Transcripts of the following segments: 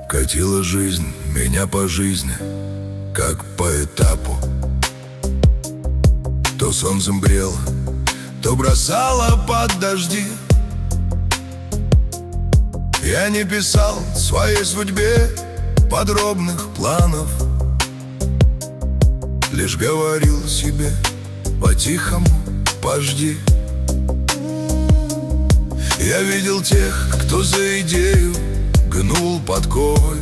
Катила жизнь меня по жизни, как по этапу. То солнцем брел, то бросала под дожди. Я не писал своей судьбе подробных планов, лишь говорил себе по-тихому: пожди. Я видел тех, кто за идею гнул подковы,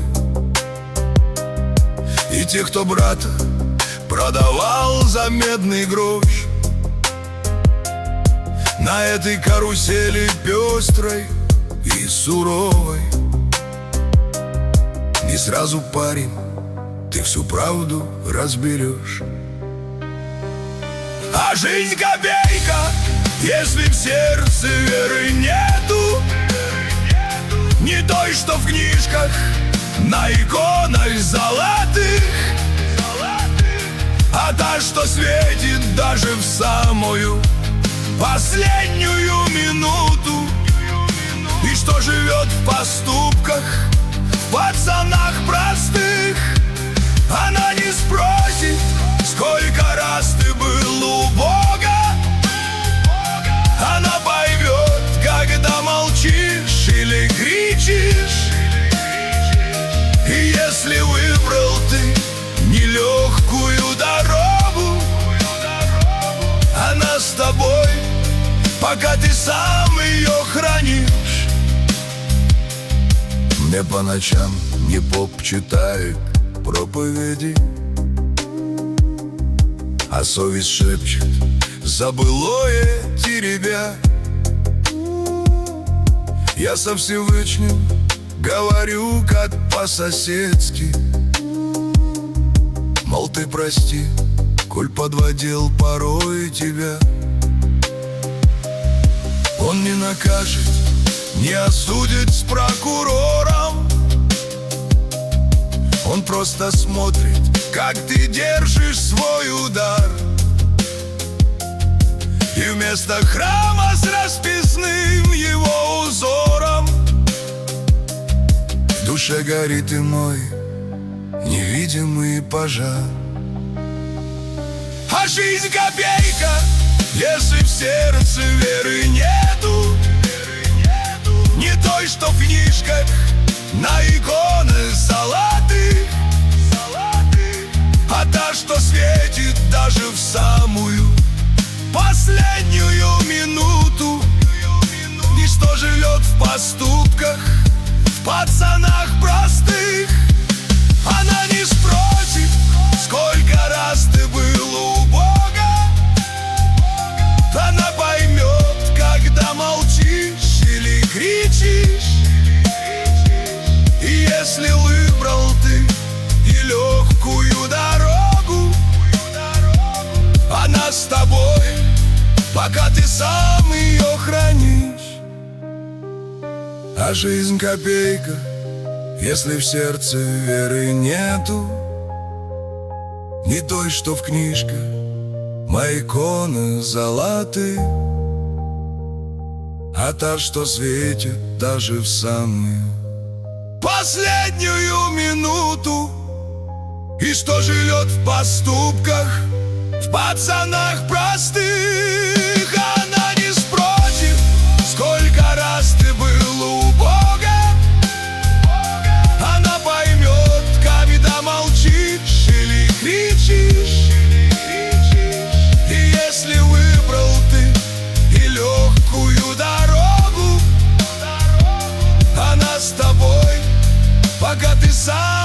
и тех, кто брата продавал за медный грош. На этой карусели пестрой и суровой не сразу, парень, ты всю правду разберешь. А жизнь копейка, если в сердце веры нету, не той, что в книжках, на иконах золотых, а та, что светит даже в самую последнюю минуту, и что живет в поступках, в пацанах простых. Она не спросит, сколько раз ты был у Бога, она поймет, когда молчишь или кричишь. И если выбрал ты нелегкую дорогу, она с тобой, пока ты сам ее хранишь. Мне по ночам не поп читает проповеди, а совесть шепчет забылое теребя. Я со Всевышним говорю как по-соседски, мол, ты прости, коль подводил порой тебя. Он не накажет, не осудит с прокурором, он просто смотрит, как ты держишь свой удар. И вместо храма с расписным его узором в душе горит иной невидимый пожар. А жизнь копейка, если в сердце веры нету, не той, что в книжках, на иконах золотых, а та, что светит даже в самую последнюю минуту, и что живет в поступках, в пацанах простых. Она не спросит, сколько раз ты был у Бога, она поймет, когда молчишь или кричишь. И если выбрал ты и легкую дорогу, она с тобой, пока ты сам ее хранишь. А жизнь копейка, если в сердце веры нету, не той, что в книжках, мои иконы золотые, а та, что светит даже в самую последнюю минуту, и что живет в поступках, в пацанах простых. Она не спросит, сколько раз ты был у Бога, она поймет, когда молчишь или кричишь. И если выбрал ты и легкую дорогу, она с тобой, пока ты сам